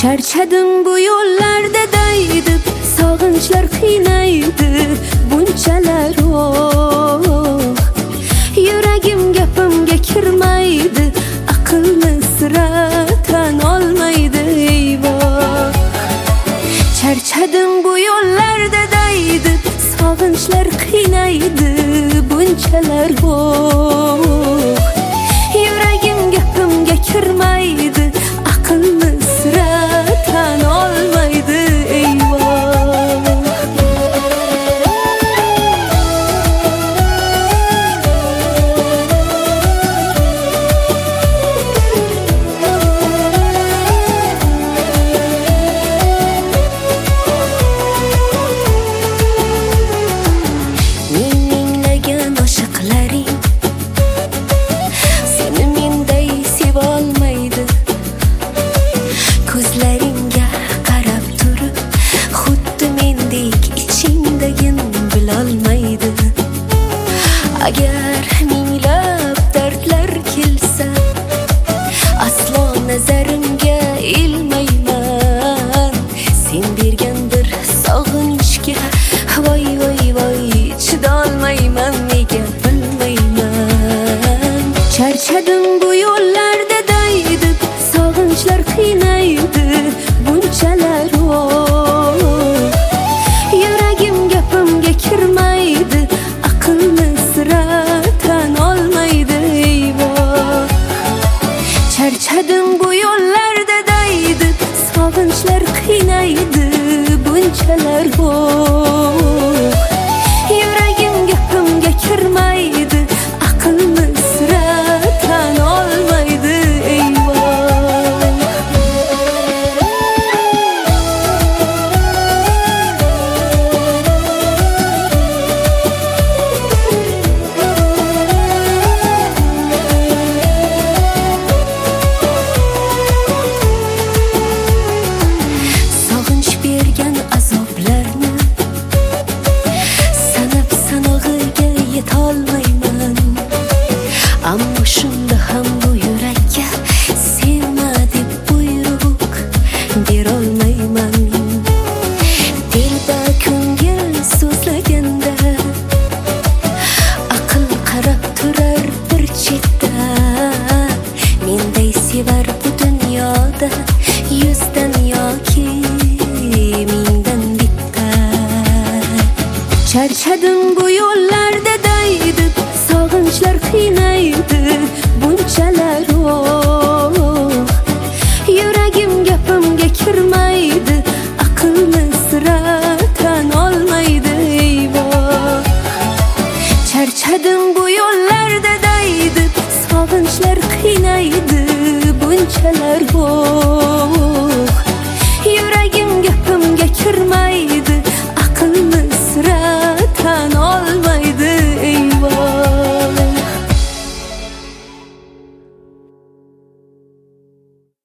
Charchadim bu yo'llarda daydib, sog'inchlar qiynaydi bunchalar Yuragim gapimga kirmaydi, aqlni sira tan olmaydi eyvoh. Charchadim bu yo'llarda daydib, sog'inchlar qiynaydi bunchalar Yuragim gapimga kirmaydi, aqlni sira tan olmaydi eyvoh. Minglagan oshiqlaring seni menday sevolmaydi. Ko'zlaringga qarab turib, xuddi mendek ichingdagin bilolmaydi. Agar minglab dardlar kelsa, aslo nazarimga ilmayman. Sen bergan bir sog'inchga voy voy voy chidolmayman, nega bilmayman. Charchadim bu yo'llarda daydib, sog'inchlar qiynaydi bunchalar Yuragim gapimga kirmaydi, aqlni sira tan olmaydi eyvoh. Charchadim bu yo'llarda daydib, sog'inchlar qiynaydi bunchalar Yuragim gapimga kirmaydi, aqlni sira tan olmaydi eyvoh. Sog'inch bergan azoblarni sanab sanog'iga yetolmayman. Ammo shunda ham bu yurakka sevma deb buyruq berolmayman. Dilba ko'ngil so'zlaganda aql qarab turar bir chetda. Menday sevar bu dunyoda yuzdan yoki mingdan bitta. Charchadim bu yo'llarda daydib, sog'inchlar qiynaydi bunchalar Yuragim gapimga kirmaydi, aqlni sira tan olmaydi eyvoh. Charchadim bu yo'llarda daydib, sog'inchlar qiynaydi bunchalar